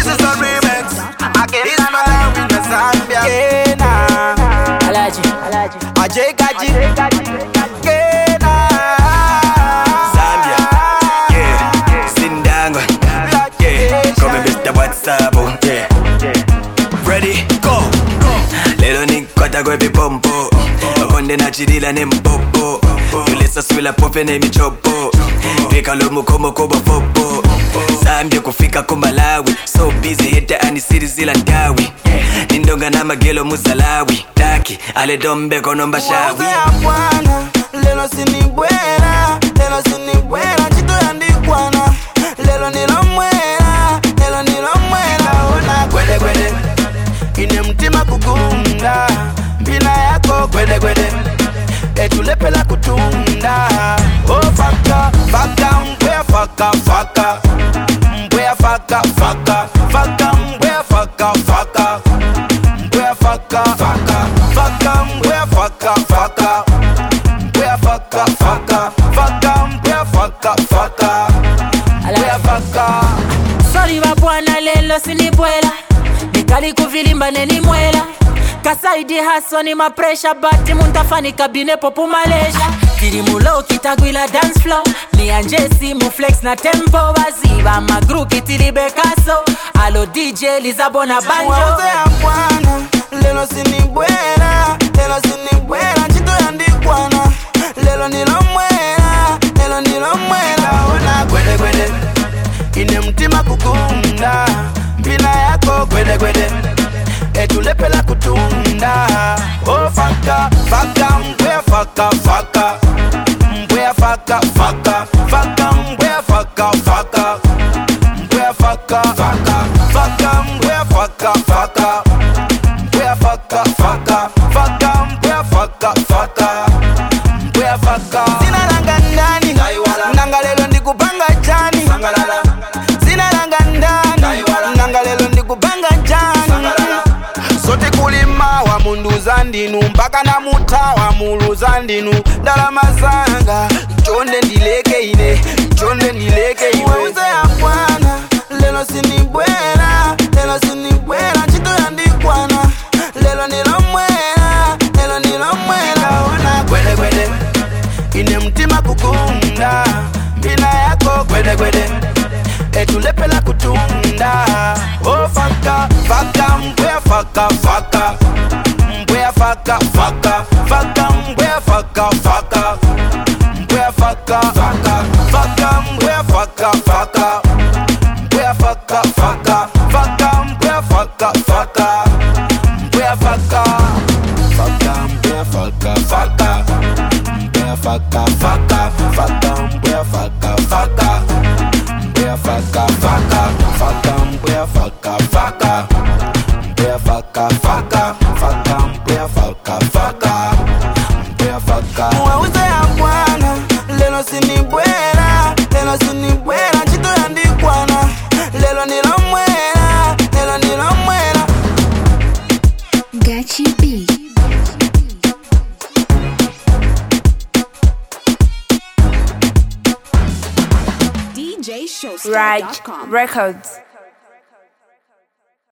is a remix. Again, it's another in the Zambia. Kena, Alaji, Ajay Kaji, Kena, Zambia, yeah, Sindangwa, yeah, come and Mr. WhatsApp, yeah, ready, go. Lelo nikwata kwepi pompo, konde nachidila nempopo, tulesa swila pofe nemichopo, pika lomu komo koba popo. Zambia kufika kumbalawi, so busy hita anisiri zila ndawi, nindonga na magelo muzalawi, taki ale dombe konomba shawi. Bwana, lelo sinibwera, chito yandikwana, lelo nilomwera, ona gwede, ine mtima kugunda, mpina yako gwede, etulepela kutunda, oh faka, mbwea faka, mbwea faka, mbwea faka, mbwea faka, mbwea faka, mbwea faka. sorry wabwana lelo sinibwela, nikali kuvilimba nenimwela, kasaidi haso ni mapresha, bati muntafani kabine popu Malaysia. Tiri mulo kitagwila dance floor, ni anjesi muflex na tempo, waziba magru kitili bekaso, alo DJ Lizabona banjo. Bwana, lelo sinibwera, chito yandikwana, lelo nilomwera, ona gwede, ine mtima kugunda, mpina yako gwede, etulepela kutunda, oh faka, mbwea faka, mbwea faka, mbwea faka, mbwea faka, mbwea faka, mbwea faka. Sina langa ndani, nanga lelo ndikupanga jani. Sina langa ndani, nanga lelo ndikupanga jani. Sote kulima wa mundu zandinu, mpaka na mutawa mulu zandinu. Dalama zanga, chonde ndileke ine. Wauze ya bwana, lelo sinibwera, chito yandikwana, lelo nilomwera, ona gwede, ine mtima kugunda, mpina yako gwede, etulepela kutunda, oh faka, mbwea faka, mbwea faka, mbwea faka, mbwea faka, mbwea faka, mbwea faka, mbwea faka, mbwea faka, mbwea faka. Wauze ya bwana, lelo sinibwera, chito yandikwana, lelo nilomwera. Gachi B. DJ Showstar.com. Raj Records.